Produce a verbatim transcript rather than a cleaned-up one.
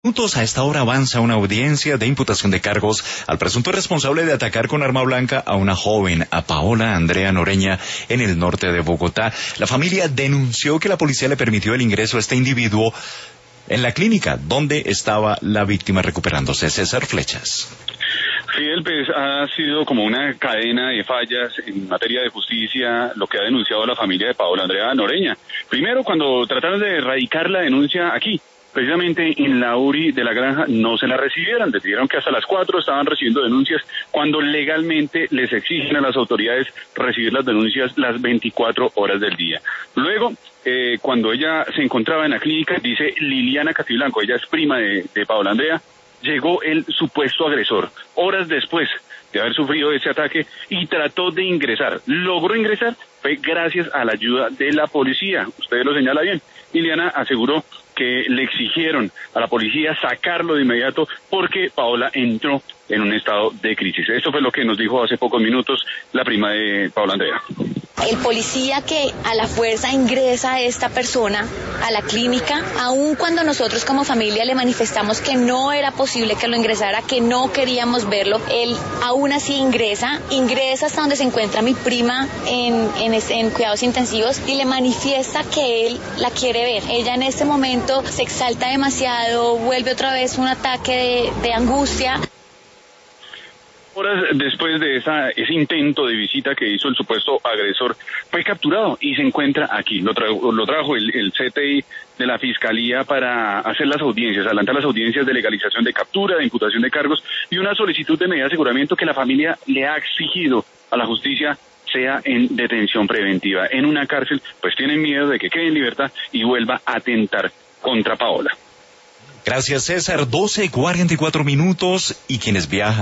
Minutos. A esta hora avanza una audiencia de imputación de cargos al presunto responsable de atacar con arma blanca a una joven, a Paola Andrea Noreña, en el norte de Bogotá. La familia denunció que la policía le permitió el ingreso a este individuo en la clínica donde estaba la víctima recuperándose. César Flechas. Fidel, pues ha sido como una cadena de fallas en materia de justicia lo que ha denunciado la familia de Paola Andrea Noreña. Primero, cuando trataron de erradicar la denuncia aquí, precisamente en la U R I de la Granja, no se la recibieron. Les dijeron que hasta las cuatro estaban recibiendo denuncias cuando legalmente les exigen a las autoridades recibir las denuncias las veinticuatro horas del día. Luego, eh, cuando ella se encontraba en la clínica, dice Liliana Castiblanco, ella es prima de, de Paola Andrea, llegó el supuesto agresor, horas después de haber sufrido ese ataque, y trató de ingresar. Logró ingresar, fue gracias a la ayuda de la policía. Ustedes lo señala bien. Liliana aseguró que le exigieron a la policía sacarlo de inmediato porque Paola entró en un estado de crisis. Esto fue lo que nos dijo hace pocos minutos la prima de Paola Andrea. El policía que a la fuerza ingresa a esta persona a la clínica, aun cuando nosotros como familia le manifestamos que no era posible que lo ingresara, que no queríamos verlo, él aún así ingresa, ingresa hasta donde se encuentra mi prima en, en, en cuidados intensivos y le manifiesta que él la quiere ver. Ella en este momento se exalta demasiado, vuelve otra vez un ataque de, de angustia. Horas después de esa, ese intento de visita que hizo el supuesto agresor, fue capturado y se encuentra aquí. Lo, tra lo trajo el, el C T I de la Fiscalía para hacer las audiencias, adelantar las audiencias de legalización de captura, de imputación de cargos y una solicitud de medida de aseguramiento que la familia le ha exigido a la justicia sea en detención preventiva. En una cárcel, pues tienen miedo de que quede en libertad y vuelva a atentar contra Paola. Gracias, César. doce cuarenta y cuatro minutos, y quienes viajan